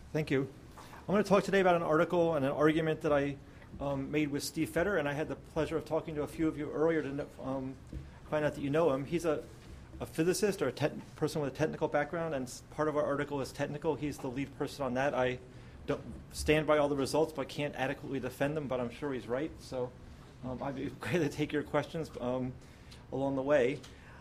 Thank you. I'm going to talk today about an article and an argument that I made with Steve Fetter, and I had the pleasure of talking to a few of you earlier to find out that you know him. He's a physicist or a person with a technical background, and part of our article is technical. He's the lead person on that. I don't stand by all the results, but can't adequately defend them, but I'm sure he's right. So I'd be glad to take your questions along the way.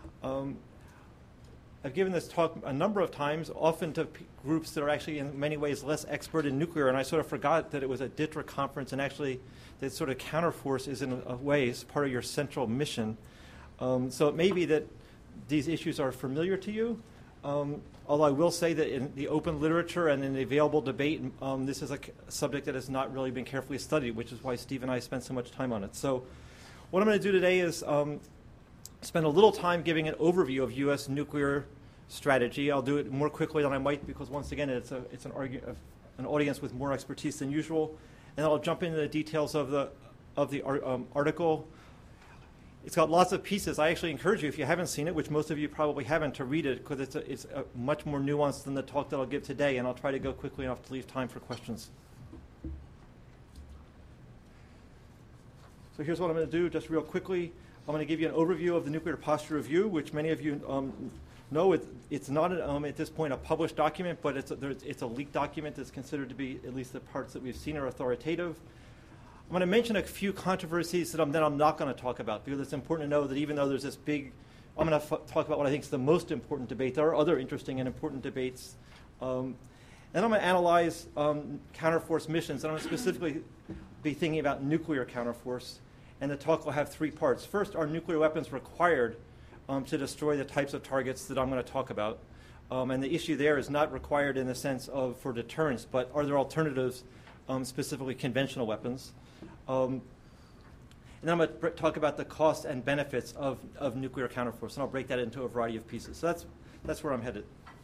I've given this talk a number of times, often to groups that are actually in many ways less expert in nuclear, and I sort of forgot that it was a DTRA conference, and actually that sort of counterforce is in a way part of your central mission. So it may be that these issues are familiar to you, although I will say that in the open literature and in the available debate, this is a subject that has not really been carefully studied, which is why Steve and I spent so much time on it. So what I'm going to do today is spend a little time giving an overview of U.S. nuclear strategy. I'll do it more quickly than I might because, once again, it's an audience with more expertise than usual. And I'll jump into the details of the article. It's got lots of pieces. I actually encourage you, if you haven't seen it, which most of you probably haven't, to read it because it's much more nuanced than the talk that I'll give today, and I'll try to go quickly enough to leave time for questions. So here's what I'm going to do just real quickly. I'm going to give you an overview of the Nuclear Posture Review, which many of you know. It's not, at this point, a published document, but it's a leaked document that's considered to be, at least the parts that we've seen, are authoritative. I'm going to mention a few controversies that I'm not going to talk about, because it's important to know that even though there's this big, I'm going to talk about what I think is the most important debate. There are other interesting and important debates. Then I'm going to analyze counterforce missions, and I'm going to specifically be thinking about nuclear counterforce. And the talk will have three parts. First, are nuclear weapons required to destroy the types of targets that I'm going to talk about? And the issue there is not required in the sense of for deterrence, but are there alternatives, specifically conventional weapons? And then I'm going to talk about the costs and benefits of nuclear counterforce, and I'll break that into a variety of pieces. So that's where I'm headed.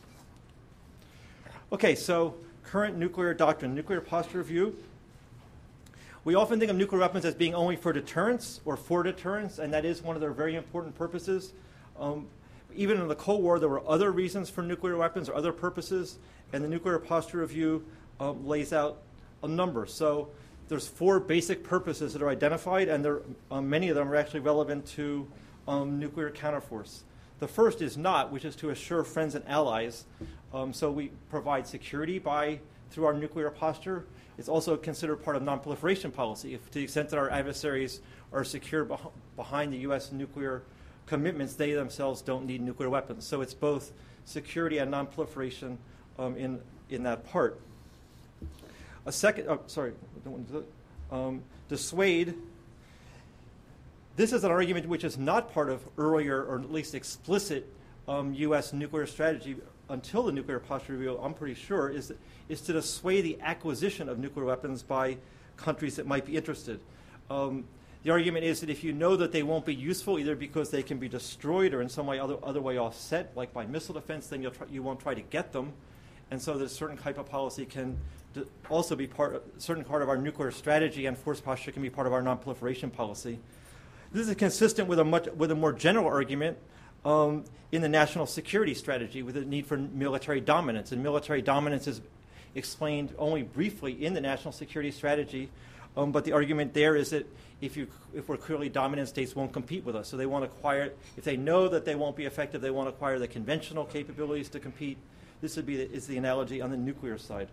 Okay, so current nuclear doctrine, Nuclear Posture Review. We often think of nuclear weapons as being only for deterrence or for deterrence, and that is one of their very important purposes. Even in the Cold War, there were other reasons for nuclear weapons or other purposes, and the Nuclear Posture Review lays out a number. So there's four basic purposes that are identified, and many of them are actually relevant to nuclear counterforce. The first is not, which is to assure friends and allies. So we provide security through our nuclear posture. It's also considered part of nonproliferation policy. To the extent that our adversaries are secure behind the U.S. nuclear commitments, they themselves don't need nuclear weapons. So it's both security and nonproliferation in that part. A second, sorry, I don't want to do that. Dissuade. This is an argument which is not part of earlier, or at least explicit, U.S. nuclear strategy until the Nuclear Posture Review, I'm pretty sure, is to dissuade the acquisition of nuclear weapons by countries that might be interested. The argument is that if you know that they won't be useful, either because they can be destroyed or in some way other way offset, like by missile defense, then you won't try to get them. And so that a certain type of policy can also be certain part of our nuclear strategy, and force posture can be part of our nonproliferation policy. This is consistent with a more general argument in the national security strategy, with the need for military dominance. And military dominance is explained only briefly in the national security strategy, but the argument there is that if we're clearly dominant, states won't compete with us. So they want to acquire, if they know that they won't be effective, they want to acquire the conventional capabilities to compete. This is the analogy on the nuclear side.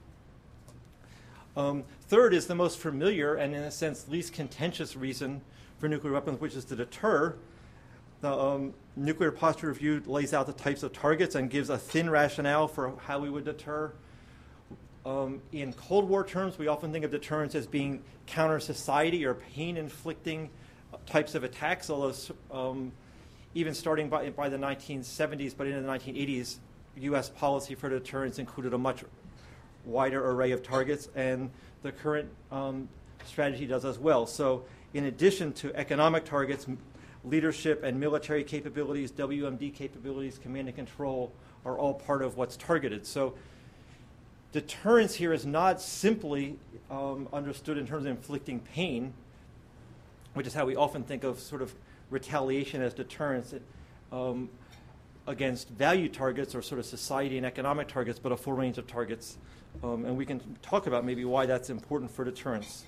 Third is the most familiar and, in a sense, least contentious reason for nuclear weapons, which is to deter. The Nuclear Posture Review lays out the types of targets and gives a thin rationale for how we would deter. In Cold War terms, we often think of deterrence as being counter-society or pain-inflicting types of attacks, although even starting by the 1970s, but into the 1980s, U.S. policy for deterrence included a much wider array of targets, and the current strategy does as well. So in addition to economic targets, leadership and military capabilities, WMD capabilities, command and control are all part of what's targeted. So deterrence here is not simply understood in terms of inflicting pain, which is how we often think of sort of retaliation as deterrence. against value targets or sort of society and economic targets, but a full range of targets. And we can talk about maybe why that's important for deterrence.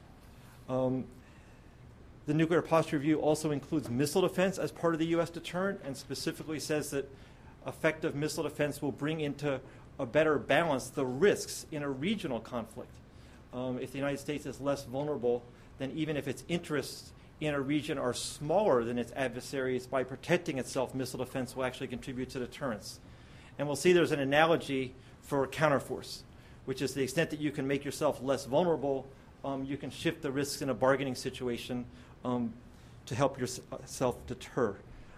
The Nuclear Posture Review also includes missile defense as part of the U.S. deterrent, and specifically says that effective missile defense will bring into a better balance the risks in a regional conflict. If the United States is less vulnerable, then even if its interests in a region are smaller than its adversaries, by protecting itself, missile defense will actually contribute to deterrence. And we'll see there's an analogy for counterforce, which is the extent that you can make yourself less vulnerable, you can shift the risks in a bargaining situation to help yourself deter.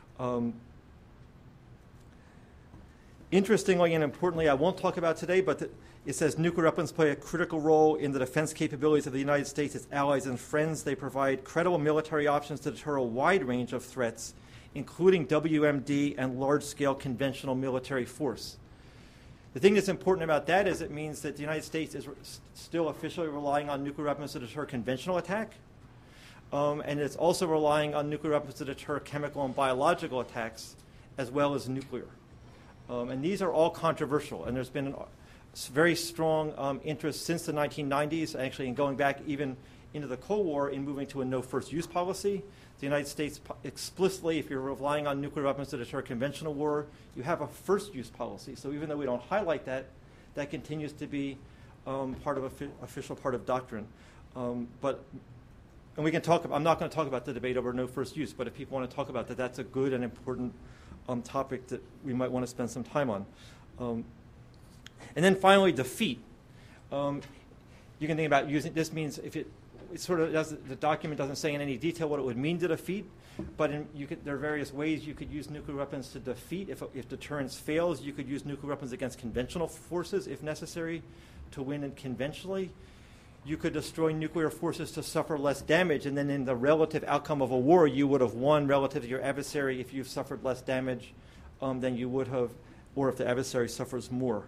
Interestingly and importantly, I won't talk about today, but it says nuclear weapons play a critical role in the defense capabilities of the United States, its allies, and friends. They provide credible military options to deter a wide range of threats, including WMD and large-scale conventional military force. The thing that's important about that is it means that the United States is still officially relying on nuclear weapons to deter conventional attack, and it's also relying on nuclear weapons to deter chemical and biological attacks, as well as nuclear. And these are all controversial, and there's been very strong interest since the 1990s, actually, in going back even into the Cold War, in moving to a no first use policy. The United States explicitly, if you're relying on nuclear weapons to deter conventional war, you have a first use policy. So even though we don't highlight that, that continues to be part of official part of doctrine. And we can talk. I'm not going to talk about the debate over no first use, but if people want to talk about that, that's a good and important topic that we might want to spend some time on. And then finally, defeat. You can think about using, this means if it sort of doesn't, the document doesn't say in any detail what it would mean to defeat, but there are various ways you could use nuclear weapons to defeat. If deterrence fails, you could use nuclear weapons against conventional forces if necessary to win it conventionally. You could destroy nuclear forces to suffer less damage, and then in the relative outcome of a war, you would have won relative to your adversary if you've suffered less damage than you would have, or if the adversary suffers more.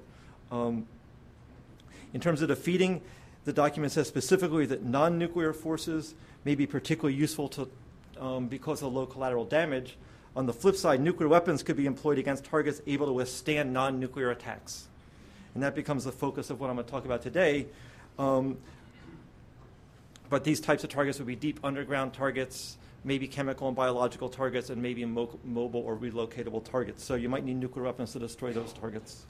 In terms of defeating, the document says specifically that non-nuclear forces may be particularly useful to, because of low collateral damage. On the flip side, nuclear weapons could be employed against targets able to withstand non-nuclear attacks. And that becomes the focus of what I'm going to talk about today. But these types of targets would be deep underground targets, maybe chemical and biological targets, and maybe mobile or relocatable targets. So you might need nuclear weapons to destroy those targets.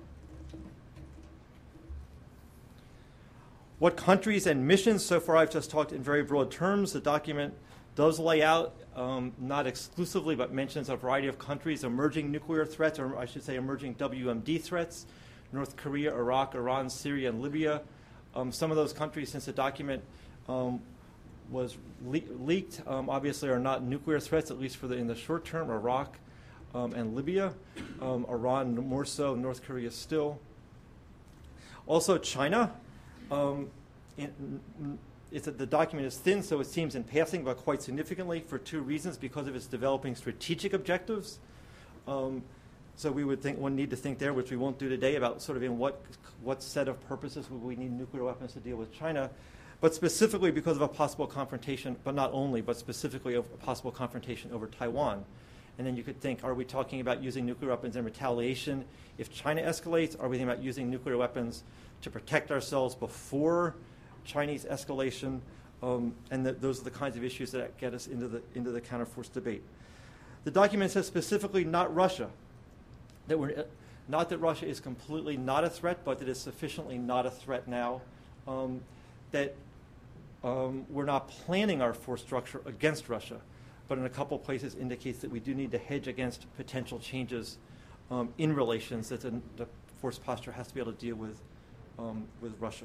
What countries and missions? So far I've just talked in very broad terms. The document does lay out, not exclusively, but mentions a variety of countries, emerging nuclear threats, or I should say emerging WMD threats: North Korea, Iraq, Iran, Syria, and Libya. Some of those countries, since the document was leaked, obviously are not nuclear threats, at least in the short term: Iraq and Libya. Iran more so, North Korea still. Also China. The document is thin, so it seems in passing, but quite significantly for two reasons: because of its developing strategic objectives. So we would need to think there, which we won't do today, about sort of in what set of purposes would we need nuclear weapons to deal with China, but specifically because of a possible confrontation, but not only, but specifically of a possible confrontation over Taiwan. And then you could think, are we talking about using nuclear weapons in retaliation if China escalates? Are we thinking about using nuclear weapons to protect ourselves before Chinese escalation? Those are the kinds of issues that get us into the counterforce debate. The document says specifically not Russia. Not that Russia is completely not a threat, but that it's sufficiently not a threat now that we're not planning our force structure against Russia, but in a couple places indicates that we do need to hedge against potential changes in relations that the force posture has to be able to deal with Russia.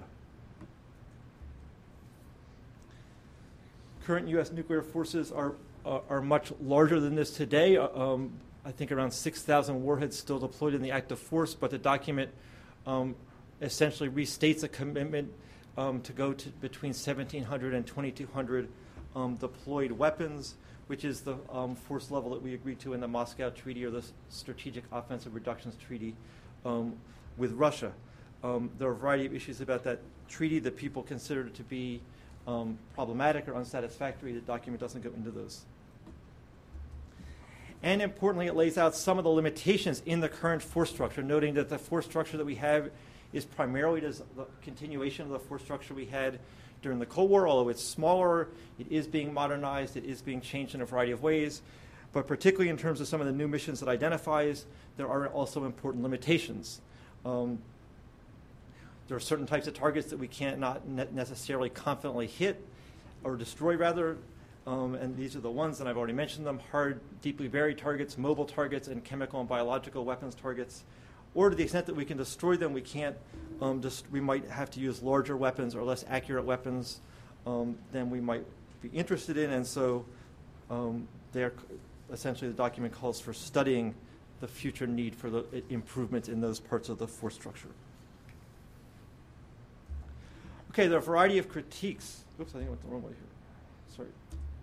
Current U.S. nuclear forces are much larger than this today. I think around 6,000 warheads still deployed in the active force, but the document essentially restates a commitment to go to between 1,700 and 2,200 deployed weapons, which is the force level that we agreed to in the Moscow Treaty, or the Strategic Offensive Reductions Treaty with Russia. There are a variety of issues about that treaty that people consider to be problematic or unsatisfactory. The document doesn't go into those. And importantly, it lays out some of the limitations in the current force structure, noting that the force structure that we have is primarily the continuation of the force structure we had during the Cold War. Although it's smaller, it is being modernized, it is being changed in a variety of ways. But particularly in terms of some of the new missions it identifies, there are also important limitations. There are certain types of targets that we can't not necessarily confidently hit or destroy, rather. And these are the ones that I've already mentioned them: hard, deeply buried targets, mobile targets, and chemical and biological weapons targets. Or to the extent that we can destroy them, we can't. We might have to use larger weapons or less accurate weapons than we might be interested in. And so, essentially, the document calls for studying the future need for the improvements in those parts of the force structure. Okay, there are a variety of critiques. Oops, I think I went the wrong way here. Sorry.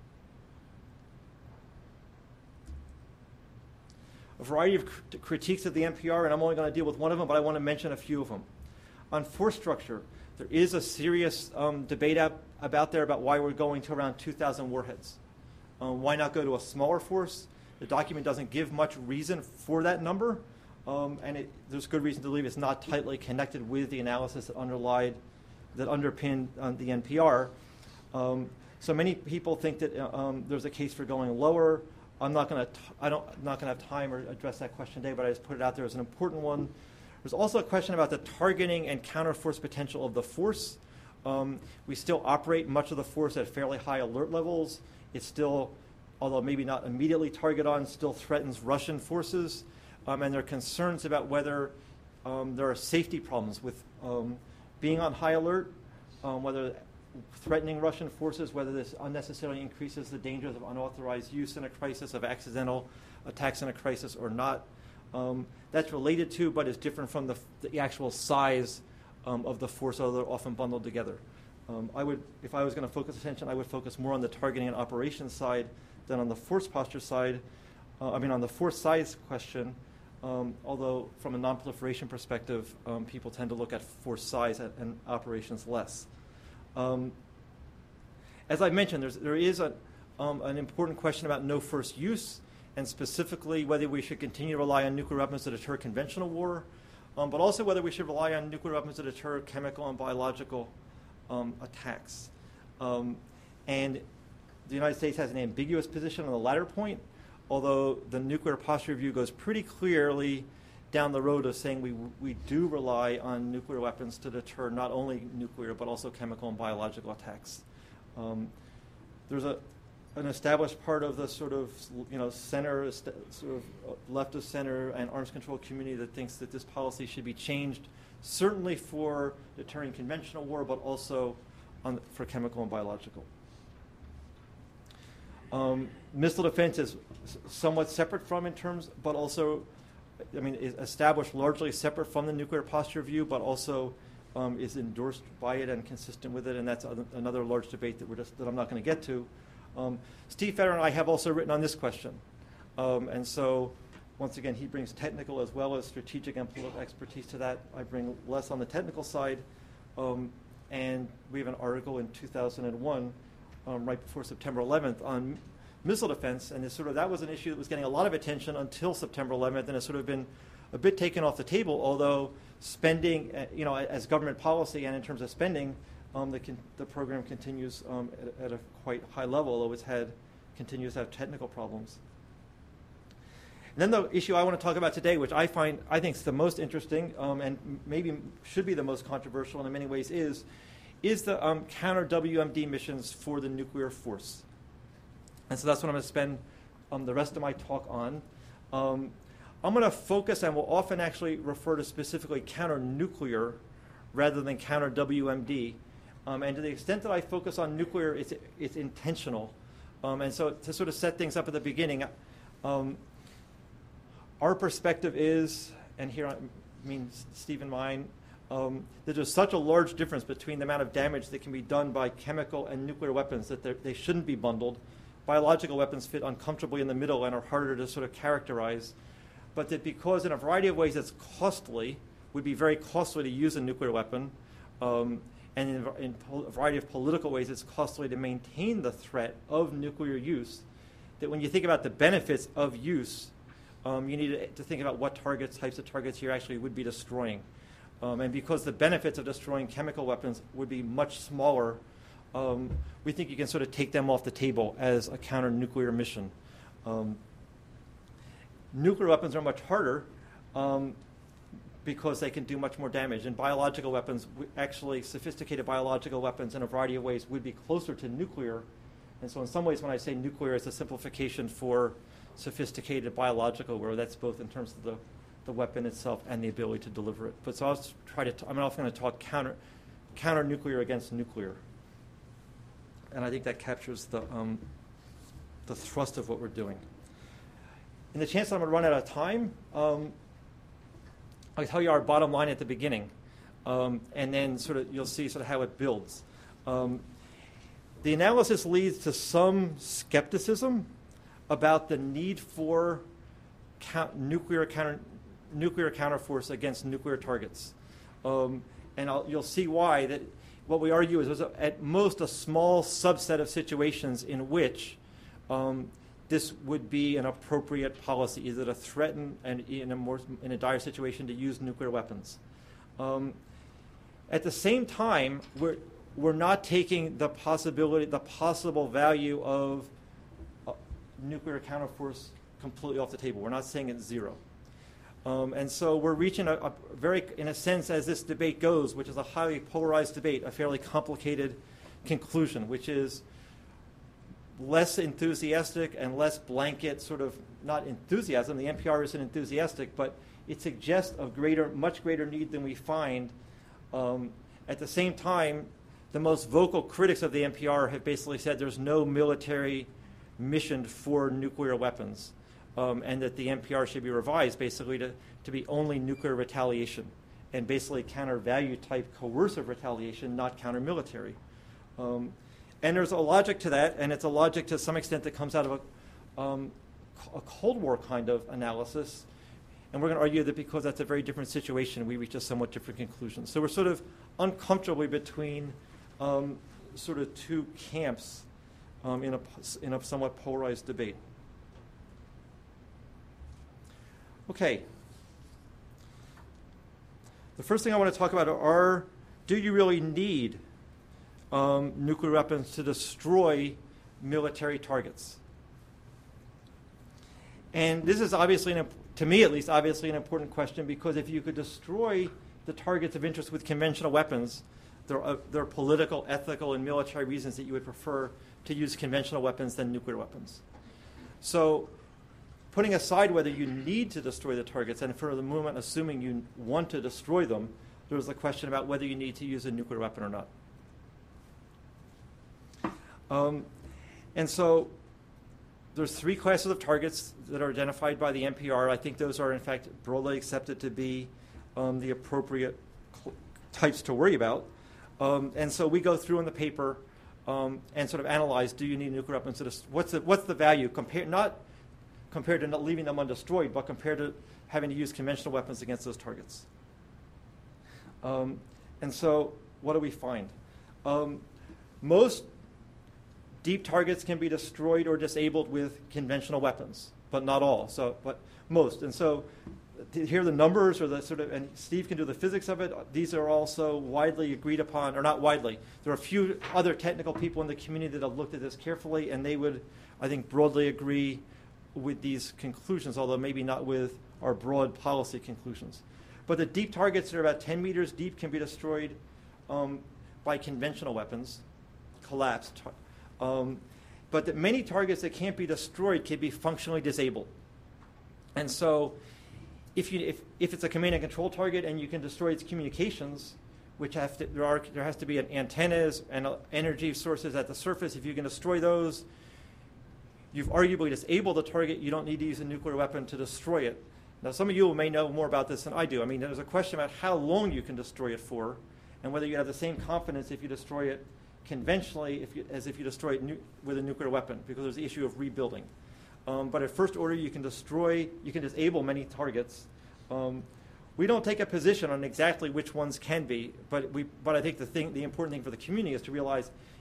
A variety of critiques of the NPR, and I'm only going to deal with one of them, but I want to mention a few of them. On force structure, there is a serious debate about why we're going to around 2,000 warheads. Why not go to a smaller force? The document doesn't give much reason for that number, and there's good reason to believe it's not tightly connected with the analysis that underpinned the NPR. So many people think that there's a case for going lower. I'm not going to have time or address that question today, but I just put it out there as an important one. There's also a question about the targeting and counterforce potential of the force. We still operate much of the force at fairly high alert levels. It still, although maybe not immediately target on, still threatens Russian forces. And there are concerns about whether there are safety problems with being on high alert, whether threatening Russian forces, whether this unnecessarily increases the dangers of unauthorized use in a crisis, of accidental attacks in a crisis or not. That's related to, but is different from the actual size of the force, although they're often bundled together. If I was going to focus attention, I would focus more on the targeting and operations side than on the force posture side. On the force size question, although from a non-proliferation perspective, people tend to look at force size and operations less. As I mentioned, there is an important question about no first use, and specifically whether we should continue to rely on nuclear weapons to deter conventional war, but also whether we should rely on nuclear weapons to deter chemical and biological attacks. And the United States has an ambiguous position on the latter point, although the nuclear posture review goes pretty clearly down the road of saying we do rely on nuclear weapons to deter not only nuclear but also chemical and biological attacks. There's an established part of the sort of center, sort of left of center and arms control community that thinks that this policy should be changed, certainly for deterring conventional war, but also for chemical and biological. Missile defense is somewhat separate from in terms, but also, is established largely separate from the nuclear posture review, but also is endorsed by it and consistent with it, and that's another large debate that I'm not going to get to. Steve Feder and I have also written on this question, and so once again, he brings technical as well as strategic and political expertise to that. I bring less on the technical side, and we have an article in 2001, right before September 11th, on missile defense, and that was an issue that was getting a lot of attention until September 11th, and it's sort of been a bit taken off the table, although spending, as government policy and in terms of spending, the program continues at a quite high level, although continues to have technical problems. And then the issue I want to talk about today, which I think is the most interesting and maybe should be the most controversial in many ways, is the counter WMD missions for the nuclear force. And so that's what I'm going to spend the rest of my talk on. I'm going to focus, and will often actually refer to specifically counter-nuclear rather than counter-WMD. And to the extent that I focus on nuclear, it's intentional. And so to sort of set things up at the beginning, our perspective is, and here I mean Steve and mine, that there's such a large difference between the amount of damage that can be done by chemical and nuclear weapons that they shouldn't be bundled. Biological weapons fit uncomfortably in the middle and are harder to sort of characterize. But that because in a variety of ways it's costly, would be very costly to use a nuclear weapon, and in a variety of political ways it's costly to maintain the threat of nuclear use, that when you think about the benefits of use, you need to think about what types of targets you actually would be destroying. And because the benefits of destroying chemical weapons would be much smaller, we think you can sort of take them off the table as a counter-nuclear mission. Nuclear weapons are much harder because they can do much more damage. And biological weapons, actually sophisticated biological weapons in a variety of ways would be closer to nuclear. And so in some ways when I say nuclear, it's a simplification for sophisticated biological, where that's both in terms of the weapon itself and the ability to deliver it. But so I'll try to, I'm also going to talk counter-nuclear against nuclear. And I think that captures the thrust of what we're doing. In the chance that I'm going to run out of time, I'll tell you our bottom line at the beginning, and then sort of you'll see sort of how it builds. The analysis leads to some skepticism about the need for nuclear counterforce against nuclear targets, and you'll see why. That what we argue is there's at most a small subset of situations in which this would be an appropriate policy, either to threaten and in a dire situation to use nuclear weapons. At the same time, we're not taking the possible value of nuclear counterforce completely off the table. We're not saying it's zero. And so we're reaching a very, in a sense, as this debate goes, which is a highly polarized debate, a fairly complicated conclusion, which is less enthusiastic and less blanket sort of, not enthusiasm. The NPR isn't enthusiastic, but it suggests a much greater need than we find. At the same time, the most vocal critics of the NPR have basically said there's no military mission for nuclear weapons, and that the NPR should be revised basically to be only nuclear retaliation and basically counter-value type coercive retaliation, not counter-military. And there's a logic to that, and it's a logic to some extent that comes out of a Cold War kind of analysis. And we're going to argue that because that's a very different situation, we reach a somewhat different conclusion. So we're sort of uncomfortably between sort of two camps in a somewhat polarized debate. Okay. The first thing I want to talk about are, do you really need nuclear weapons to destroy military targets? And this is obviously, to me at least, obviously an important question, because if you could destroy the targets of interest with conventional weapons, there are political, ethical, and military reasons that you would prefer to use conventional weapons than nuclear weapons. So putting aside whether you need to destroy the targets, and for the moment assuming you want to destroy them, there's a question about whether you need to use a nuclear weapon or not. And so there's three classes of targets that are identified by the NPR. I think those are, in fact, broadly accepted to be the appropriate types to worry about. And so we go through in the paper and sort of analyze, do you need nuclear weapons? What's the value, not compared to not leaving them undestroyed, but compared to having to use conventional weapons against those targets? And so what do we find? Most deep targets can be destroyed or disabled with conventional weapons, but not all. But most. And so here are the numbers, or the sort of, and Steve can do the physics of it. These are also widely agreed upon, or not widely. There are a few other technical people in the community that have looked at this carefully, and they would, I think, broadly agree with these conclusions, although maybe not with our broad policy conclusions. But the deep targets that are about 10 meters deep can be destroyed by conventional weapons, collapsed. But that many targets that can't be destroyed can be functionally disabled. And so if it's a command and control target and you can destroy its communications, which there has to be antennas and energy sources at the surface, if you can destroy those, you've arguably disabled the target. You don't need to use a nuclear weapon to destroy it. Now, some of you may know more about this than I do. I mean, there's a question about how long you can destroy it for, and whether you have the same confidence if you destroy it conventionally as if you destroy it with a nuclear weapon, because there's the issue of rebuilding. But at first order, you can disable many targets. We don't take a position on exactly which ones can be, but I think the important thing for the community is to realize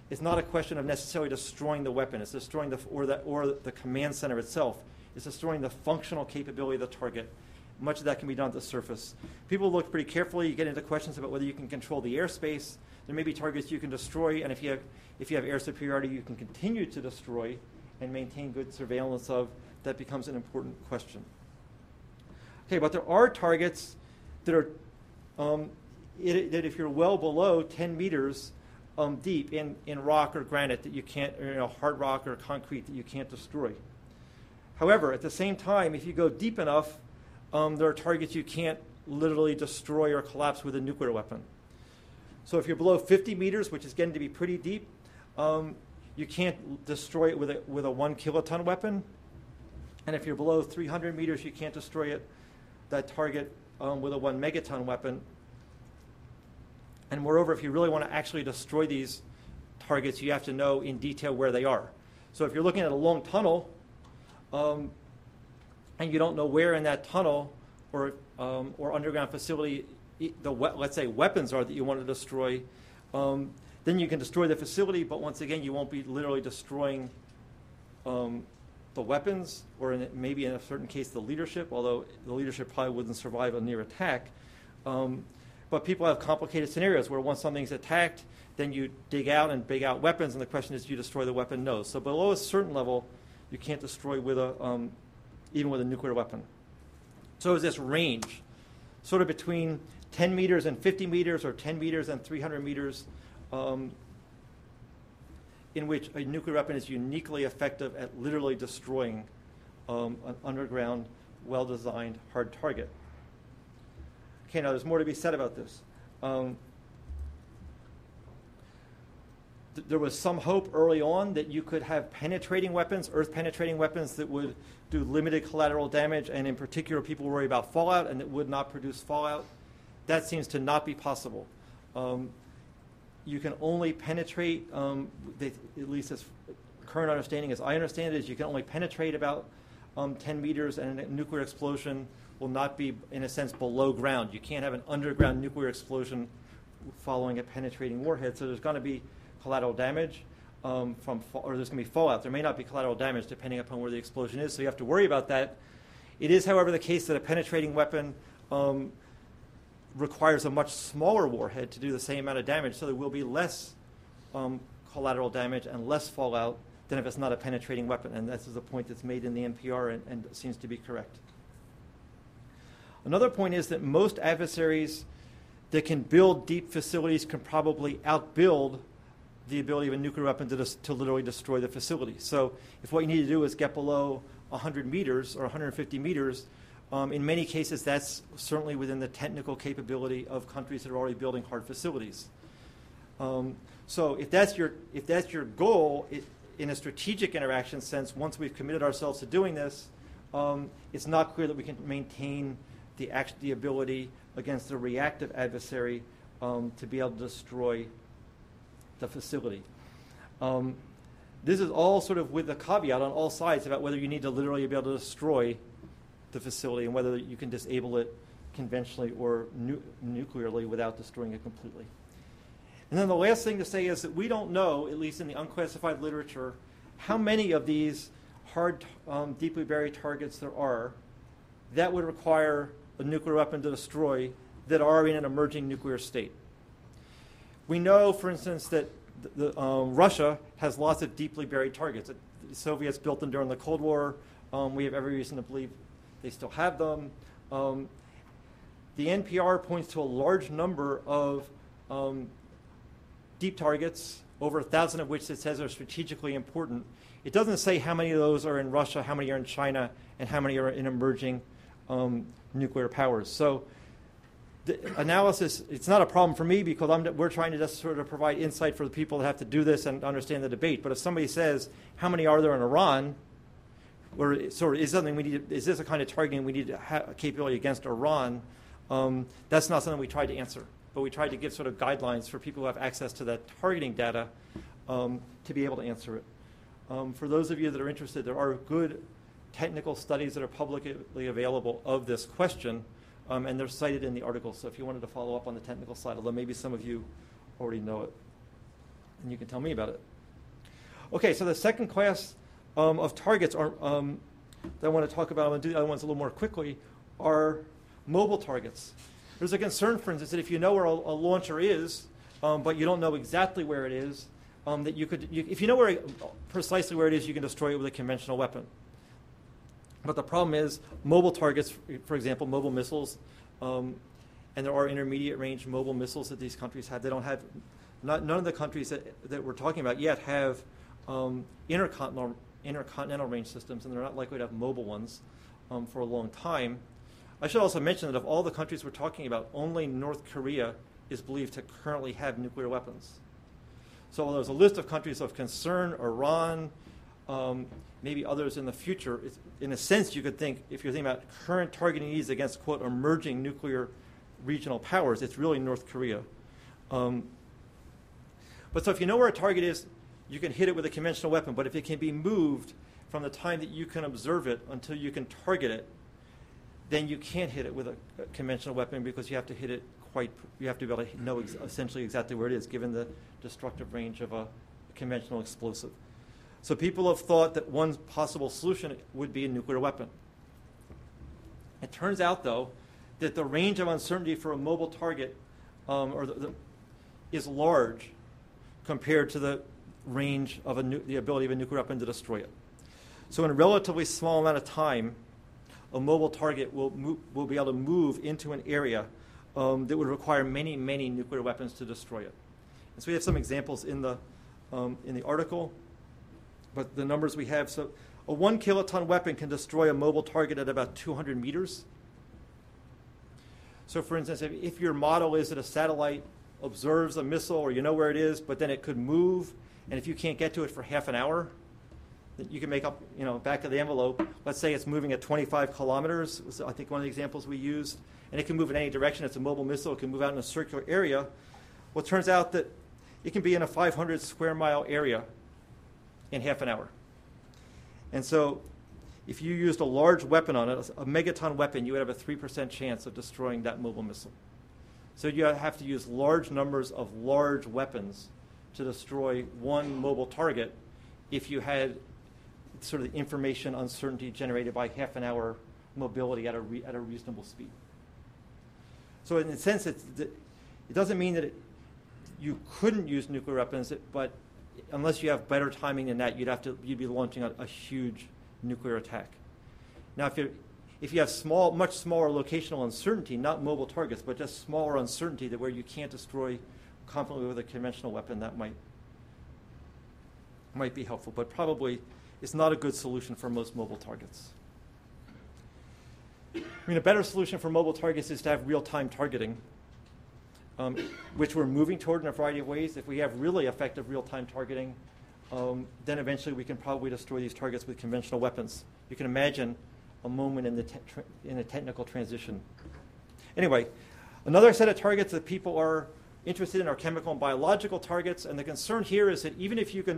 it's not a question of necessarily destroying the weapon. It's destroying or the command center itself. It's destroying the functional capability of the target. Much of that can be done at the surface. People look pretty carefully. You get into questions about whether you can control the airspace. There may be targets you can destroy, and if you have air superiority, you can continue to destroy and maintain good surveillance of. That becomes an important question. Okay, but there are targets that are that if you're well below 10 meters deep in rock or granite that you can't, or hard rock or concrete that you can't destroy. However, at the same time, if you go deep enough, there are targets you can't literally destroy or collapse with a nuclear weapon. So if you're below 50 meters, which is getting to be pretty deep, you can't destroy it with a 1 kiloton weapon. And if you're below 300 meters, you can't destroy that target with a 1 megaton weapon. And moreover, if you really want to actually destroy these targets, you have to know in detail where they are. So if you're looking at a long tunnel, and you don't know where in that tunnel or underground facility let's say weapons are that you want to destroy, then you can destroy the facility, but once again, you won't be literally destroying the weapons, or maybe in a certain case the leadership, although the leadership probably wouldn't survive a near attack. But people have complicated scenarios where once something's attacked, then you dig out weapons, and the question is, do you destroy the weapon? No. So below a certain level, you can't destroy even with a nuclear weapon. So is this range, sort of between 10 meters and 50 meters, or 10 meters and 300 meters, in which a nuclear weapon is uniquely effective at literally destroying an underground, well-designed, hard target. Okay, now there's more to be said about this. There was some hope early on that you could have penetrating weapons, earth-penetrating weapons that would do limited collateral damage, and in particular, people worry about fallout and that would not produce fallout. That seems to not be possible. You can only penetrate, at least as current understanding as I understand it, is you can only penetrate about 10 meters, and a nuclear explosion will not be, in a sense, below ground. You can't have an underground nuclear explosion following a penetrating warhead, so there's going to be collateral damage or there's going to be fallout. There may not be collateral damage depending upon where the explosion is, so you have to worry about that. It is, however, the case that a penetrating weapon requires a much smaller warhead to do the same amount of damage, so there will be less collateral damage and less fallout than if it's not a penetrating weapon, and this is a point that's made in the NPR and seems to be correct. Another point is that most adversaries that can build deep facilities can probably outbuild the ability of a nuclear weapon to literally destroy the facility. So if what you need to do is get below 100 meters or 150 meters, in many cases that's certainly within the technical capability of countries that are already building hard facilities. So if that's your goal, in a strategic interaction sense, once we've committed ourselves to doing this, it's not clear that we can maintain the ability against a reactive adversary to be able to destroy the facility. This is all sort of with a caveat on all sides about whether you need to literally be able to destroy the facility and whether you can disable it conventionally or nuclearly without destroying it completely. And then the last thing to say is that we don't know, at least in the unclassified literature, how many of these hard, deeply buried targets there are that would require a nuclear weapon to destroy that are in an emerging nuclear state. We know, for instance, that Russia has lots of deeply buried targets. The Soviets built them during the Cold War. We have every reason to believe they still have them. The NPR points to a large number of deep targets, over 1,000 of which it says are strategically important. It doesn't say how many of those are in Russia, how many are in China, and how many are in emerging nuclear powers. So the analysis, it's not a problem for me because we're trying to just sort of provide insight for the people that have to do this and understand the debate. But if somebody says, how many are there in Iran, or sort of is this a kind of targeting we need to have a capability against Iran, that's not something we tried to answer. But we tried to give sort of guidelines for people who have access to that targeting data to be able to answer it. For those of you that are interested, there are good technical studies that are publicly available of this question, and they're cited in the article. So if you wanted to follow up on the technical side, although maybe some of you already know it. And you can tell me about it. Okay, so the second class of targets are, that I want to talk about, I'm going to do the other ones a little more quickly, are mobile targets. There's a concern, for instance, that if you know where a launcher is, but you don't know exactly where it is, that if you know precisely where it is, you can destroy it with a conventional weapon. But the problem is mobile targets, for example, mobile missiles, and there are intermediate range mobile missiles that these countries have. They don't have, none of the countries that we're talking about yet have intercontinental range systems, and they're not likely to have mobile ones for a long time. I should also mention that of all the countries we're talking about, only North Korea is believed to currently have nuclear weapons. So while there's a list of countries of concern, Iran, maybe others in the future, in a sense you could think, if you're thinking about current targeting needs against, quote, emerging nuclear regional powers, it's really North Korea. But so if you know where a target is, you can hit it with a conventional weapon, but if it can be moved from the time that you can observe it until you can target it, then you can't hit it with a conventional weapon because you have to hit it you have to be able to know essentially exactly where it is, given the destructive range of a conventional explosive. So people have thought that one possible solution would be a nuclear weapon. It turns out, though, that the range of uncertainty for a mobile target is large compared to the range of the ability of a nuclear weapon to destroy it. So in a relatively small amount of time, a mobile target will be able to move into an area that would require many, many nuclear weapons to destroy it. And so we have some examples in the article, but the numbers we have. So a 1 kiloton weapon can destroy a mobile target at about 200 meters. So for instance, if your model is that a satellite observes a missile, or you know where it is, but then it could move, and if you can't get to it for half an hour, you can make up, back of the envelope. Let's say it's moving at 25 kilometers, was I think one of the examples we used, and it can move in any direction. It's a mobile missile. It can move out in a circular area. Well, it turns out that it can be in a 500 square mile area in half an hour. And so if you used a large weapon on it, a megaton weapon, you would have a 3% chance of destroying that mobile missile. So you have to use large numbers of large weapons to destroy one mobile target if you had sort of the information uncertainty generated by half an hour mobility at a reasonable speed. So in a sense, it doesn't mean that you couldn't use nuclear weapons, but unless you have better timing than that, you'd be launching a huge nuclear attack. Now, if you have much smaller locational uncertainty, not mobile targets, but just smaller uncertainty that where you can't destroy confidently with a conventional weapon, that might be helpful, but probably it's not a good solution for most mobile targets. A better solution for mobile targets is to have real-time targeting, which we're moving toward in a variety of ways. If we have really effective real-time targeting, then eventually we can probably destroy these targets with conventional weapons. You can imagine a moment in the technical transition. Anyway, another set of targets that people are interested in are chemical and biological targets, and the concern here is that even if you could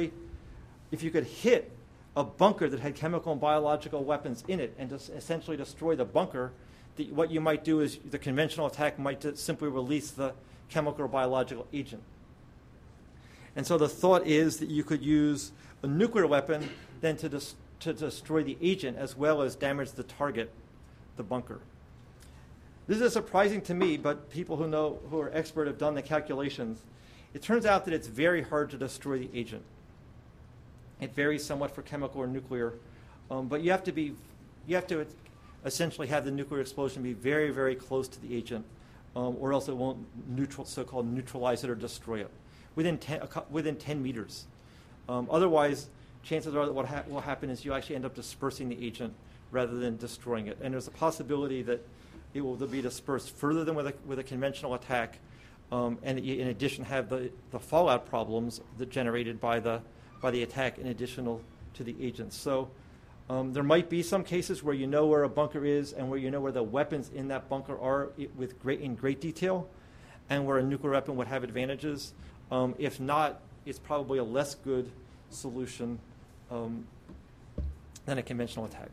hit a bunker that had chemical and biological weapons in it and just essentially destroy the bunker, what you might do is the conventional attack might simply release the chemical or biological agent. And so the thought is that you could use a nuclear weapon then to destroy the agent as well as damage the target, the bunker. This is surprising to me, but people who are expert have done the calculations. It turns out that it's very hard to destroy the agent. It varies somewhat for chemical or nuclear, but you have to essentially have the nuclear explosion be very, very close to the agent, or else it won't so-called neutralize it or destroy it within 10 meters. Otherwise, chances are that what will happen is you actually end up dispersing the agent rather than destroying it. And there's a possibility that it will be dispersed further than with a conventional attack, and in addition have the fallout problems that generated by the attack in addition to the agents. So there might be some cases where you know where a bunker is and where you know where the weapons in that bunker are in great detail, and where a nuclear weapon would have advantages. If not, it's probably a less good solution than a conventional attack.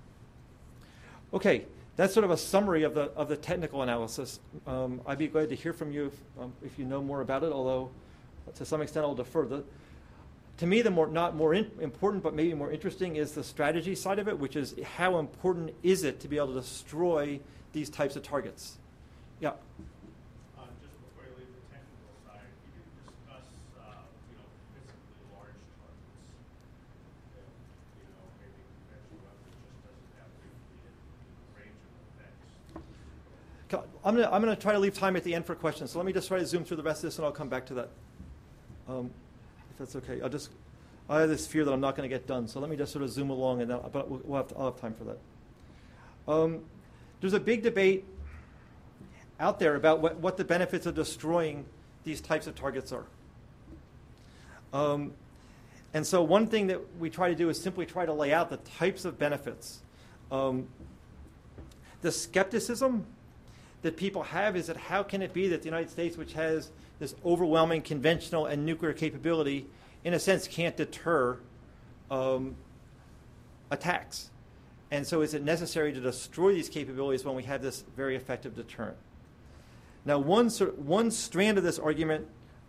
Okay, that's sort of a summary of the technical analysis. I'd be glad to hear from you if you know more about it, although to some extent I'll defer. To me, the important but maybe more interesting is the strategy side of it, which is how important is it to be able to destroy these types of targets? Yeah. Just before you leave the technical side, can you discuss, physically large targets? Maybe conventional weapons just doesn't have the range of effects. I'm going to try to leave time at the end for questions. So let me just try to zoom through the rest of this, and I'll come back to that. If that's okay. I have this fear that I'm not going to get done. So let me just sort of zoom along, and but I'll have time for that. There's a big debate out there about what the benefits of destroying these types of targets are. And so one thing that we try to do is simply try to lay out the types of benefits. The skepticism that people have is that how can it be that the United States, which has this overwhelming conventional and nuclear capability, in a sense can't deter attacks? And so is it necessary to destroy these capabilities when we have this very effective deterrent? Now, one strand of this argument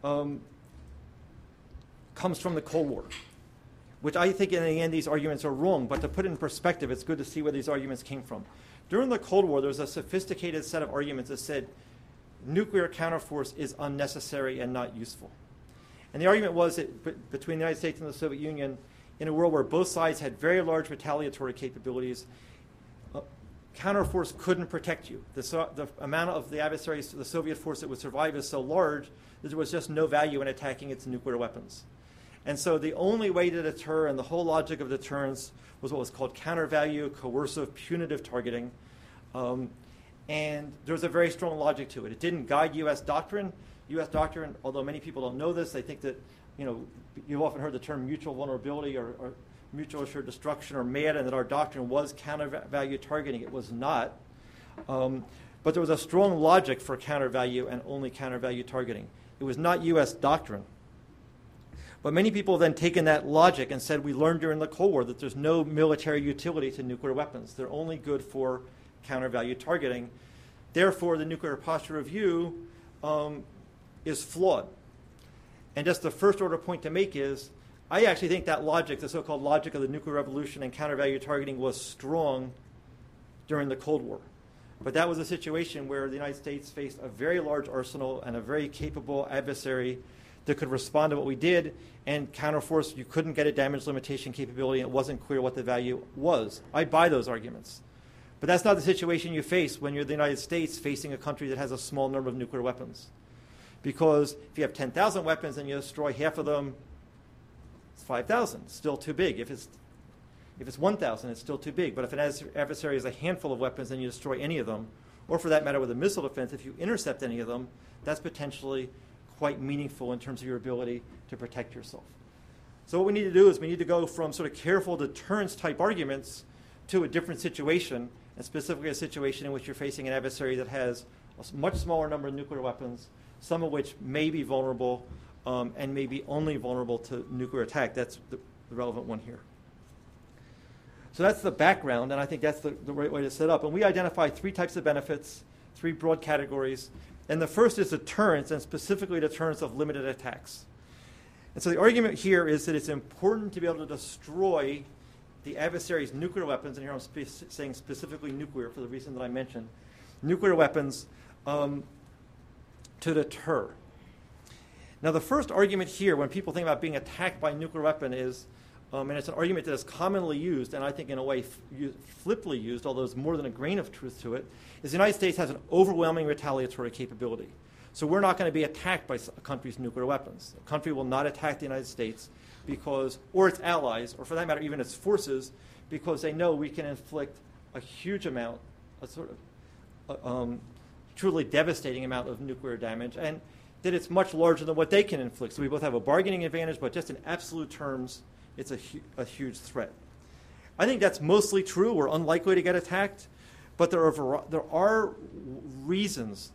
comes from the Cold War, which I think in the end these arguments are wrong, but to put it in perspective, it's good to see where these arguments came from. During the Cold War, there was a sophisticated set of arguments that said nuclear counterforce is unnecessary and not useful. And the argument was that between the United States and the Soviet Union, in a world where both sides had very large retaliatory capabilities, counterforce couldn't protect you. The amount of the adversaries, the Soviet force that would survive is so large that there was just no value in attacking its nuclear weapons. And so the only way to deter, and the whole logic of deterrence, was what was called counter-value, coercive, punitive targeting. And there was a very strong logic to it. It didn't guide U.S. doctrine. U.S. doctrine, although many people don't know this, they think that, you've often heard the term mutual vulnerability or mutual assured destruction or MAD, and that our doctrine was counter-value targeting. It was not. But there was a strong logic for counter-value and only counter-value targeting. It was not U.S. doctrine. But many people have then taken that logic and said, we learned during the Cold War that there's no military utility to nuclear weapons. They're only good for counter-value targeting. Therefore, the Nuclear Posture Review is flawed. And just the first order point to make is, I actually think that logic, the so-called logic of the nuclear revolution and counter-value targeting, was strong during the Cold War. But that was a situation where the United States faced a very large arsenal and a very capable adversary that could respond to what we did, and counterforce, you couldn't get a damage limitation capability, and it wasn't clear what the value was. I buy those arguments. But that's not the situation you face when you're the United States facing a country that has a small number of nuclear weapons. Because if you have 10,000 weapons and you destroy half of them, it's 5,000. It's still too big. If it's 1,000, it's still too big. But if an adversary has a handful of weapons and you destroy any of them, or for that matter with a missile defense, if you intercept any of them, that's potentially quite meaningful in terms of your ability to protect yourself. So what we need to do is we need to go from sort of careful deterrence type arguments to a different situation, and specifically a situation in which you're facing an adversary that has a much smaller number of nuclear weapons, some of which may be vulnerable and may be only vulnerable to nuclear attack. That's the relevant one here. So that's the background, and I think that's the right way to set up. And we identify three types of benefits, three broad categories. And the first is deterrence, and specifically deterrence of limited attacks. And so the argument here is that it's important to be able to destroy the adversary's nuclear weapons, and here I'm saying specifically nuclear for the reason that I mentioned, nuclear weapons to deter. Now the first argument here, when people think about being attacked by a nuclear weapon, is, and it's an argument that is commonly used, and I think in a way flippantly used, although there's more than a grain of truth to it, is the United States has an overwhelming retaliatory capability. So we're not going to be attacked by a country's nuclear weapons. A country will not attack the United States because, or its allies, or for that matter, even its forces, because they know we can inflict a huge amount, a sort of truly devastating amount of nuclear damage, and that it's much larger than what they can inflict. So we both have a bargaining advantage, but just in absolute terms, it's a huge threat. I think that's mostly true. We're unlikely to get attacked, but there are reasons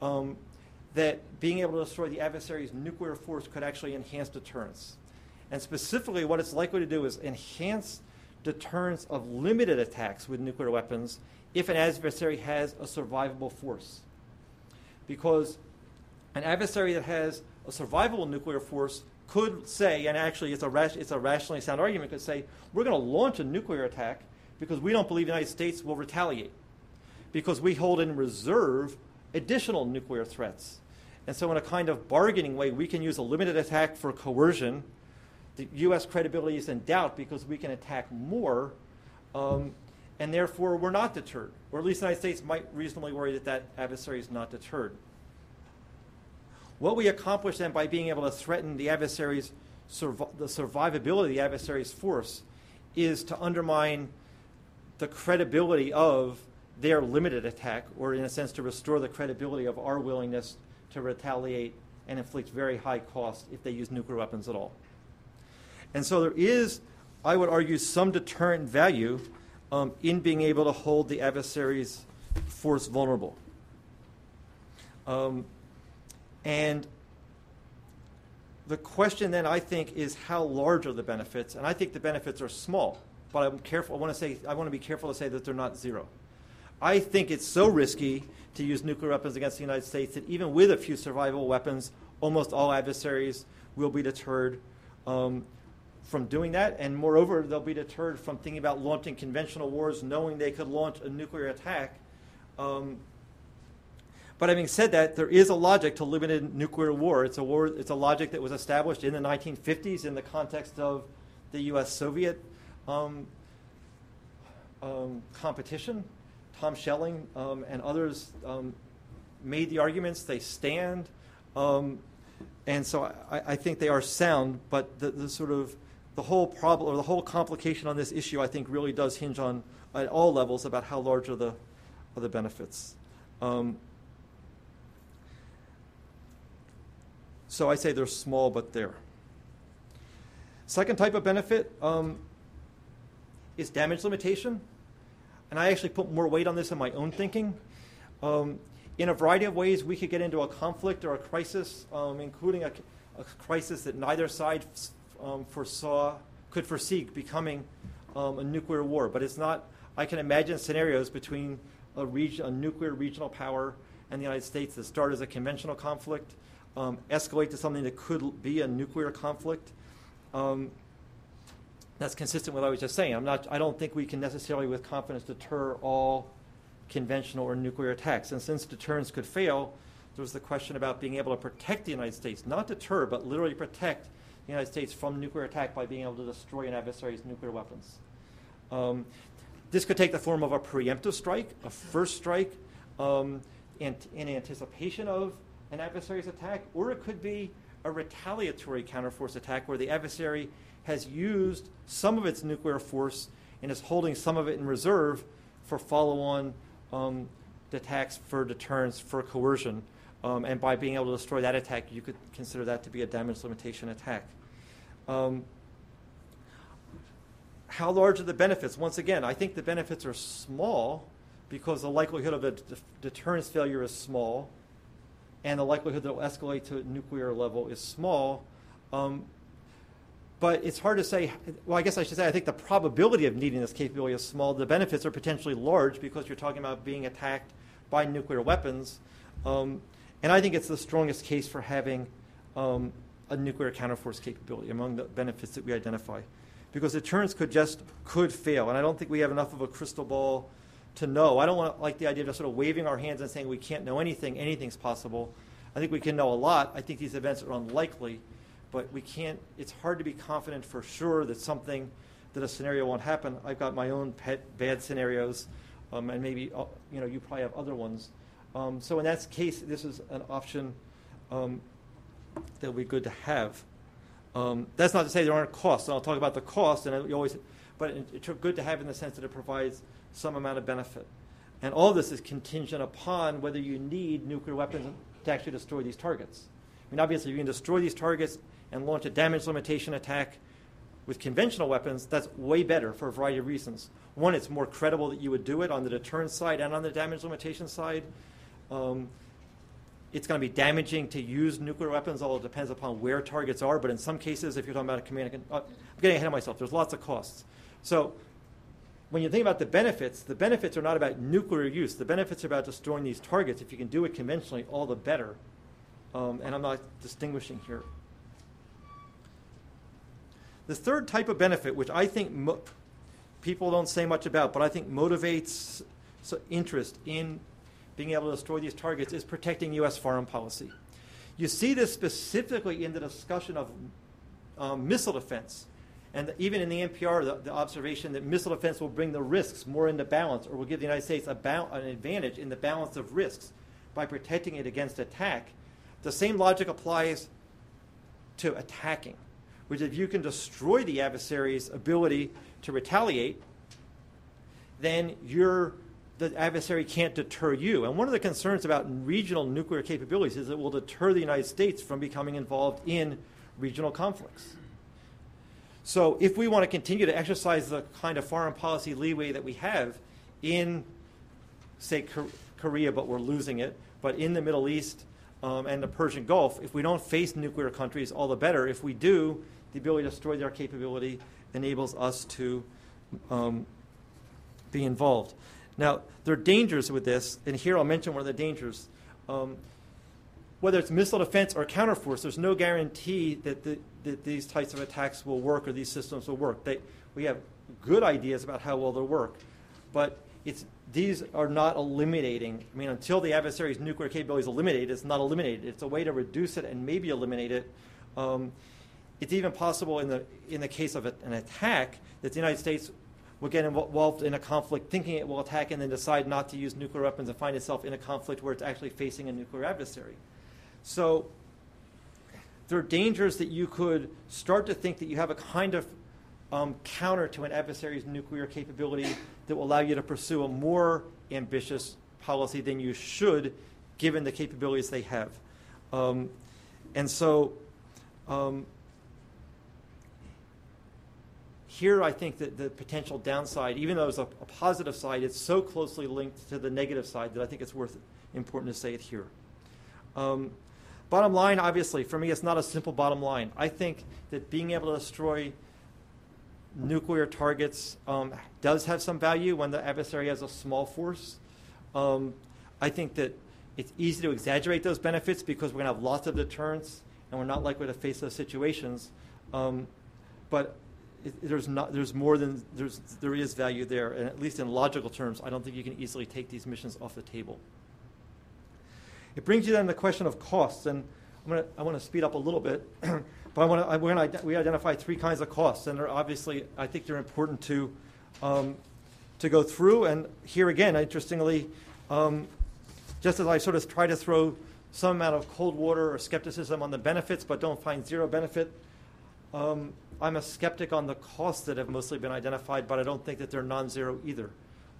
that being able to destroy the adversary's nuclear force could actually enhance deterrence. And specifically, what it's likely to do is enhance deterrence of limited attacks with nuclear weapons if an adversary has a survivable force. Because an adversary that has a a survivable nuclear force could say, and actually it's a rationally sound argument, could say, we're going to launch a nuclear attack because we don't believe the United States will retaliate, because we hold in reserve additional nuclear threats. And so in a kind of bargaining way, we can use a limited attack for coercion. The U.S. credibility is in doubt because we can attack more, and therefore we're not deterred. Or at least the United States might reasonably worry that that adversary is not deterred. What we accomplish then by being able to threaten the adversary's the survivability of the adversary's force is to undermine the credibility of their limited attack, or in a sense to restore the credibility of our willingness to retaliate and inflict very high cost if they use nuclear weapons at all. And so there is, I would argue, some deterrent value in being able to hold the adversary's force vulnerable. And the question then, I think, is how large are the benefits? And I think the benefits are small, but I'm careful. I want to be careful to say that they're not zero. I think it's so risky to use nuclear weapons against the United States that even with a few survivable weapons, almost all adversaries will be deterred from doing that. And moreover, they'll be deterred from thinking about launching conventional wars, knowing they could launch a nuclear attack. But having said that, there is a logic to limited nuclear war. It's a logic that was established in the 1950s in the context of the U.S.-Soviet competition. Tom Schelling and others made the arguments. They stand. And so I think they are sound, but the whole problem or the whole complication on this issue, I think, really does hinge on, at all levels, about how large are the benefits. So I say they're small, but there. Second type of benefit is damage limitation. And I actually put more weight on this in my own thinking. In a variety of ways, we could get into a conflict or a crisis, including a crisis that neither side could foresee becoming a nuclear war. But it's not. I can imagine scenarios between a nuclear regional power and the United States that start as a conventional conflict, escalate to something that could be a nuclear conflict. That's consistent with what I was just saying. I don't think we can necessarily, with confidence, deter all conventional or nuclear attacks. And since deterrence could fail, there was the question about being able to protect the United States, not deter, but literally protect the United States from nuclear attack by being able to destroy an adversary's nuclear weapons. This could take the form of a preemptive strike, a first strike, in anticipation of an adversary's attack, or it could be a retaliatory counterforce attack where the adversary has used some of its nuclear force and is holding some of it in reserve for follow-on attacks, for deterrence, for coercion. And by being able to destroy that attack, you could consider that to be a damage limitation attack. How large are the benefits? Once again, I think the benefits are small because the likelihood of a deterrence failure is small, and the likelihood that it will escalate to a nuclear level is small. But it's hard to say. Well, I guess I should say I think the probability of needing this capability is small. The benefits are potentially large because you're talking about being attacked by nuclear weapons. And I think it's the strongest case for having a nuclear counterforce capability among the benefits that we identify. Because deterrence could fail. And I don't think we have enough of a crystal ball to know. I don't like the idea of just sort of waving our hands and saying we can't know anything. Anything's possible. I think we can know a lot. I think these events are unlikely. But we can't, it's hard to be confident for sure that a scenario won't happen. I've got my own pet bad scenarios, and maybe, you probably have other ones. So in that case, this is an option that would be good to have. That's not to say there aren't costs, and I'll talk about the cost, but it's good to have in the sense that it provides some amount of benefit. And all of this is contingent upon whether you need nuclear weapons to actually destroy these targets. I mean, obviously, if you can destroy these targets and launch a damage limitation attack with conventional weapons, that's way better for a variety of reasons. One, it's more credible that you would do it on the deterrence side and on the damage limitation side. It's going to be damaging to use nuclear weapons, although it depends upon where targets are. But in some cases, if you're talking about a command and I'm getting ahead of myself. There's lots of costs. So when you think about the benefits are not about nuclear use. The benefits are about destroying these targets. If you can do it conventionally, all the better. and I'm not distinguishing here. The third type of benefit, which I think people don't say much about, but I think motivates interest in being able to destroy these targets, is protecting U.S. foreign policy. You see this specifically in the discussion of missile defense. And even in the NPR, the observation that missile defense will bring the risks more into balance, or will give the United States an advantage in the balance of risks by protecting it against attack. The same logic applies to attacking, which if you can destroy the adversary's ability to retaliate, then the adversary can't deter you. And one of the concerns about regional nuclear capabilities is it will deter the United States from becoming involved in regional conflicts. So if we want to continue to exercise the kind of foreign policy leeway that we have in, say, Korea, but we're losing it, but in the Middle East and the Persian Gulf, if we don't face nuclear countries, all the better. If we do, the ability to destroy their capability enables us to be involved. Now, there are dangers with this, and here I'll mention one of the dangers. Whether it's missile defense or counterforce, there's no guarantee that these types of attacks will work or these systems will work. We have good ideas about how well they'll work, but these are not eliminating. I mean, until the adversary's nuclear capability is eliminated, it's not eliminated. It's a way to reduce it and maybe eliminate it. It's even possible in the case of an attack that the United States will get involved in a conflict thinking it will attack and then decide not to use nuclear weapons and find itself in a conflict where it's actually facing a nuclear adversary. So there are dangers that you could start to think that you have a kind of counter to an adversary's nuclear capability that will allow you to pursue a more ambitious policy than you should, given the capabilities they have. Here I think that the potential downside, even though there's a positive side, it's so closely linked to the negative side that I think it's important to say it here. Bottom line, obviously, for me, it's not a simple bottom line. I think that being able to destroy nuclear targets does have some value when the adversary has a small force. I think that it's easy to exaggerate those benefits because we're going to have lots of deterrence and we're not likely to face those situations. But there is value there, and at least in logical terms, I don't think you can easily take these missions off the table. It brings you then to the question of costs, and I want to speed up a little bit, but we identify three kinds of costs, and I think they're important to go through. And here again, interestingly, just as I sort of try to throw some amount of cold water or skepticism on the benefits, but don't find zero benefit, I'm a skeptic on the costs that have mostly been identified, but I don't think that they're non-zero either.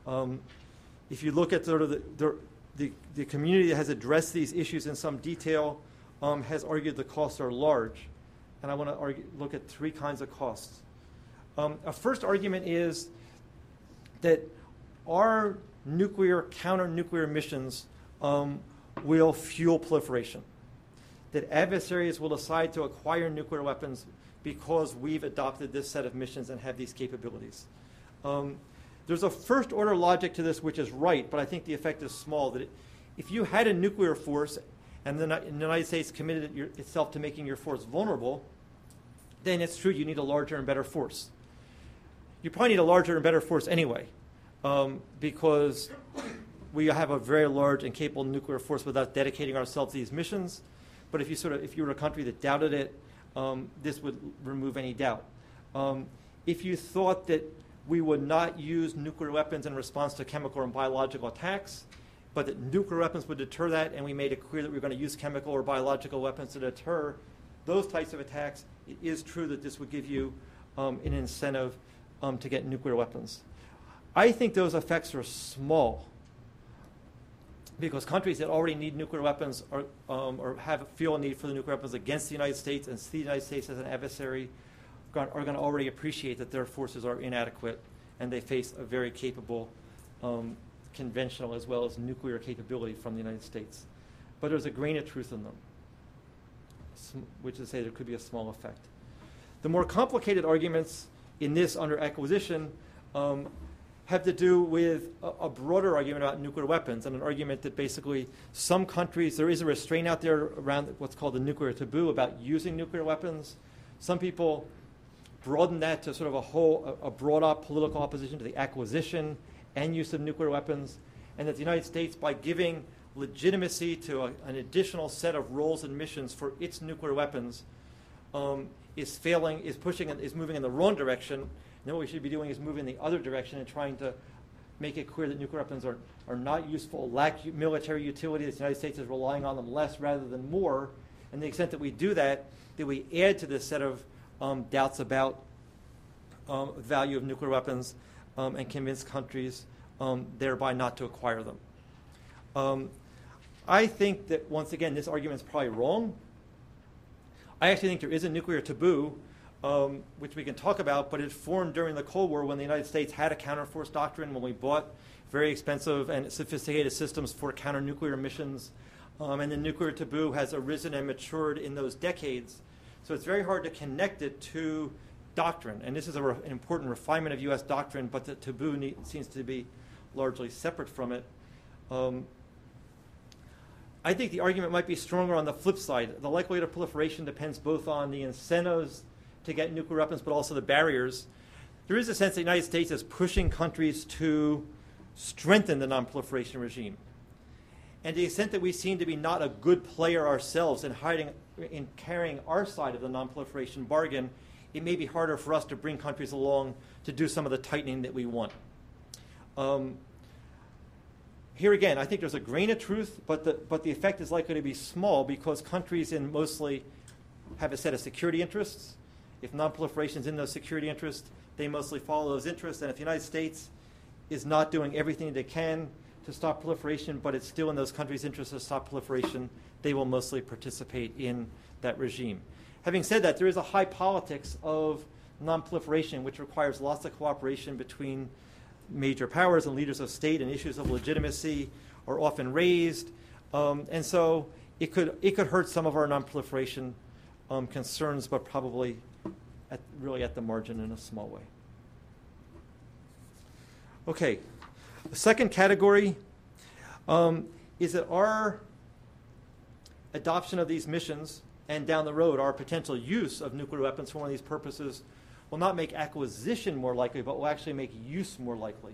If you look at sort of the community that has addressed these issues in some detail, has argued the costs are large. And I want to look at three kinds of costs. A first argument is that our counter-nuclear missions will fuel proliferation. That adversaries will decide to acquire nuclear weapons because we've adopted this set of missions and have these capabilities. There's a first-order logic to this which is right, but I think the effect is small. That if you had a nuclear force and the United States committed itself to making your force vulnerable, then it's true you need a larger and better force. You probably need a larger and better force anyway, because we have a very large and capable nuclear force without dedicating ourselves to these missions. But if you were a country that doubted it, this would remove any doubt. If you thought that we would not use nuclear weapons in response to chemical and biological attacks, but that nuclear weapons would deter that, and we made it clear that we were going to use chemical or biological weapons to deter those types of attacks, it is true that this would give you an incentive to get nuclear weapons. I think those effects are small because countries that already need nuclear weapons or feel a need for the nuclear weapons against the United States and see the United States as an adversary are going to already appreciate that their forces are inadequate and they face a very capable conventional as well as nuclear capability from the United States. But there's a grain of truth in them, which is to say there could be a small effect. The more complicated arguments in this under acquisition have to do with a broader argument about nuclear weapons, and an argument that basically some countries, there is a restraint out there around what's called the nuclear taboo about using nuclear weapons. Some people broaden that to sort of a broad political opposition to the acquisition and use of nuclear weapons, and that the United States, by giving legitimacy to an additional set of roles and missions for its nuclear weapons, is moving in the wrong direction. And what we should be doing is moving in the other direction and trying to make it clear that nuclear weapons are not useful, lack military utility, that the United States is relying on them less rather than more. And the extent that we do that we add to this set of doubts about value of nuclear weapons and convince countries thereby not to acquire them. I think that, once again, this argument is probably wrong. I actually think there is a nuclear taboo, which we can talk about, but it formed during the Cold War when the United States had a counterforce doctrine, when we bought very expensive and sophisticated systems for counter-nuclear missions, and the nuclear taboo has arisen and matured in those decades. So it's very hard to connect it to doctrine, and this is an important refinement of U.S. doctrine, but the taboo seems to be largely separate from it. I think the argument might be stronger on the flip side. The likelihood of proliferation depends both on the incentives to get nuclear weapons, but also the barriers. There is a sense the United States is pushing countries to strengthen the non-proliferation regime. And to the extent that we seem to be not a good player ourselves in carrying our side of the non-proliferation bargain, it may be harder for us to bring countries along to do some of the tightening that we want. Here again, I think there's a grain of truth, but the effect is likely to be small because countries mostly have a set of security interests. If non-proliferation is in those security interests, they mostly follow those interests. And if the United States is not doing everything they can to stop proliferation, but it's still in those countries' interests to stop proliferation, they will mostly participate in that regime. Having said that, there is a high politics of non-proliferation, which requires lots of cooperation between major powers and leaders of state, and issues of legitimacy are often raised. And so it could hurt some of our non-proliferation concerns, but probably really at the margin in a small way. Okay, the second category is that our adoption of these missions and down the road our potential use of nuclear weapons for one of these purposes will not make acquisition more likely, but will actually make use more likely.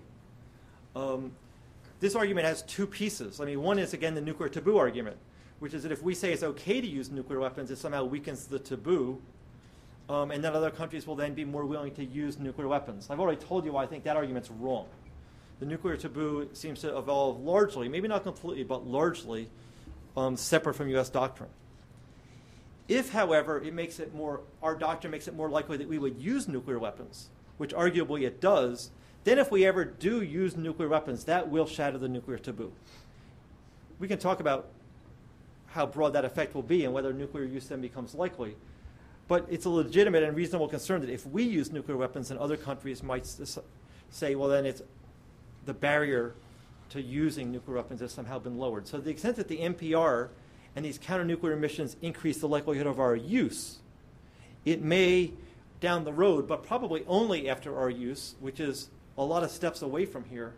This argument has two pieces. I mean, one is, again, the nuclear taboo argument, which is that if we say it's okay to use nuclear weapons, it somehow weakens the taboo, and then other countries will then be more willing to use nuclear weapons. I've already told you why I think that argument's wrong. The nuclear taboo seems to evolve largely, maybe not completely, but largely separate from U.S. doctrine. If, however, our doctrine makes it more likely that we would use nuclear weapons, which arguably it does, then if we ever do use nuclear weapons, that will shatter the nuclear taboo. We can talk about how broad that effect will be and whether nuclear use then becomes likely. But it's a legitimate and reasonable concern that if we use nuclear weapons, then other countries might say, well, then it's the barrier to using nuclear weapons has somehow been lowered. So to the extent that the NPR and these counter-nuclear missions increase the likelihood of our use, it may, down the road, but probably only after our use, which is a lot of steps away from here,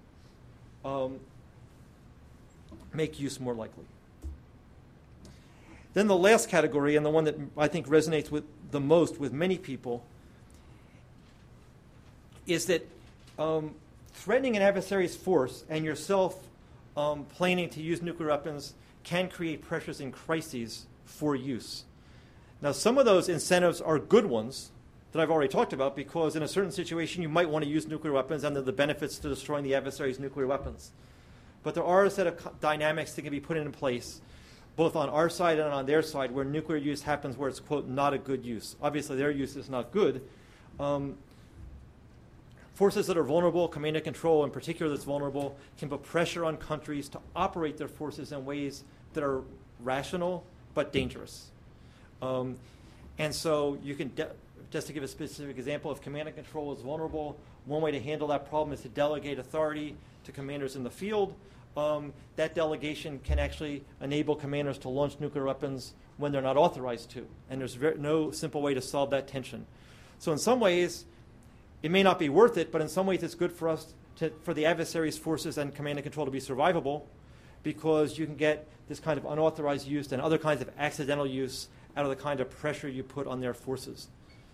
make use more likely. Then the last category, and the one that I think resonates with the most with many people, is that threatening an adversary's force and yourself planning to use nuclear weapons can create pressures and crises for use. Now, some of those incentives are good ones that I've already talked about, because in a certain situation you might want to use nuclear weapons and the benefits to destroying the adversary's nuclear weapons. But there are a set of dynamics that can be put in place, both on our side and on their side, where nuclear use happens where it's, quote, not a good use. Obviously, their use is not good. Forces that are vulnerable, command and control in particular that's vulnerable, can put pressure on countries to operate their forces in ways that are rational but dangerous. And so you can, just to give a specific example, if command and control is vulnerable, one way to handle that problem is to delegate authority to commanders in the field. That delegation can actually enable commanders to launch nuclear weapons when they're not authorized to. And there's no simple way to solve that tension. So in some ways, it may not be worth it, but in some ways it's good for us for the adversary's forces and command and control to be survivable, because you can get this kind of unauthorized use and other kinds of accidental use out of the kind of pressure you put on their forces.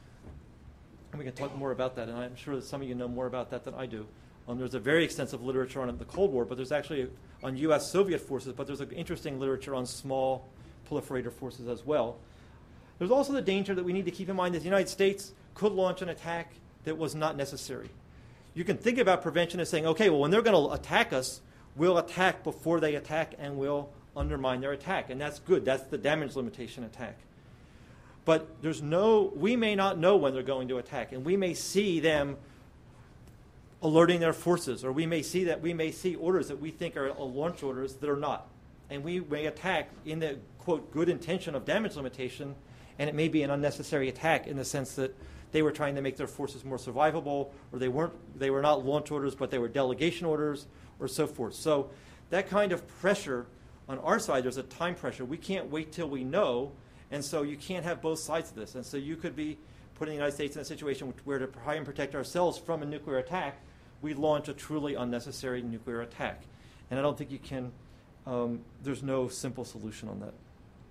And we can talk more about that, and I'm sure that some of you know more about that than I do. There's a very extensive literature on the Cold War, but there's actually on U.S.-Soviet forces, but there's an interesting literature on small proliferator forces as well. There's also the danger that we need to keep in mind that the United States could launch an attack that was not necessary. You can think about prevention as saying, okay, well, when they're going to attack us, we'll attack before they attack and we'll undermine their attack. And that's good. That's the damage limitation attack. But we may not know when they're going to attack, and we may see them alerting their forces, or we may see orders that we think are launch orders that are not. And we may attack in the, quote, good intention of damage limitation, and it may be an unnecessary attack in the sense that they were trying to make their forces more survivable, or they were not launch orders, but they were delegation orders, or so forth. So that kind of pressure on our side, there's a time pressure. We can't wait till we know, and so you can't have both sides of this. And so you could be putting the United States in a situation where to try and protect ourselves from a nuclear attack, we launch a truly unnecessary nuclear attack. And I don't think you can, there's no simple solution on that.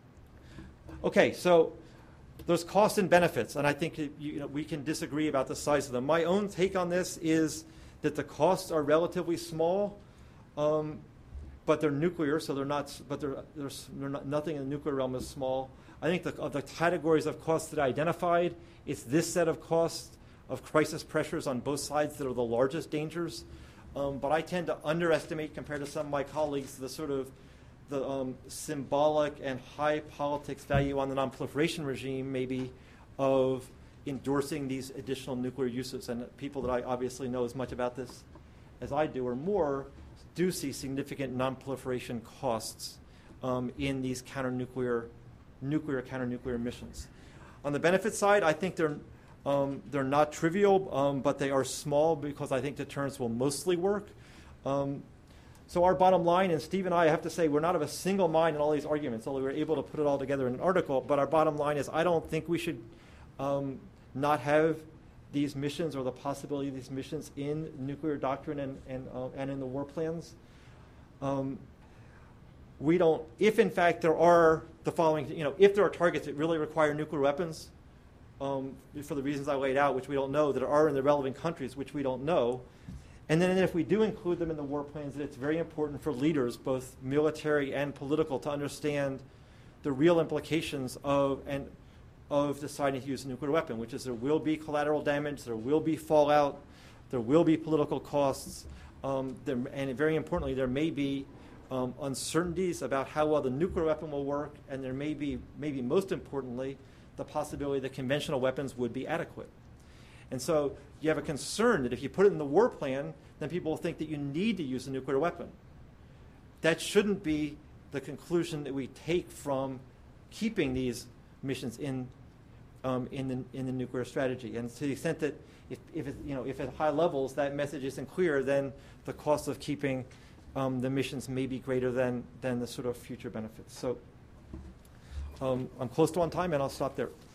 Okay, so there's costs and benefits, and I think we can disagree about the size of them. My own take on this is that the costs are relatively small, but they're nuclear, so they're not. But nothing in the nuclear realm is small. I think of the categories of costs that I identified, it's this set of costs of crisis pressures on both sides that are the largest dangers. But I tend to underestimate, compared to some of my colleagues, the sort of the symbolic and high politics value on the nonproliferation regime, maybe, of endorsing these additional nuclear uses. And people that I obviously know as much about this as I do, or more, do see significant nonproliferation costs in these counter-nuclear missions. On the benefit side, I think they're not trivial, but they are small because I think deterrence will mostly work. So our bottom line, and Steve and I have to say, we're not of a single mind in all these arguments, although we were able to put it all together in an article, but our bottom line is I don't think we should not have these missions or the possibility of these missions in nuclear doctrine and in the war plans. We don't, if in fact there are the following, if there are targets that really require nuclear weapons, for the reasons I laid out, which we don't know, that are in the relevant countries, which we don't know. And then if we do include them in the war plans, that it's very important for leaders, both military and political, to understand the real implications of deciding to use a nuclear weapon, which is there will be collateral damage, there will be fallout, there will be political costs, and very importantly, there may be uncertainties about how well the nuclear weapon will work, and there may be, maybe most importantly, the possibility that conventional weapons would be adequate. And so you have a concern that if you put it in the war plan, then people will think that you need to use a nuclear weapon. That shouldn't be the conclusion that we take from keeping these missions in the nuclear strategy. And to the extent that if at high levels that message isn't clear, then the cost of keeping the missions may be greater than the sort of future benefits. So I'm close to on time, and I'll stop there.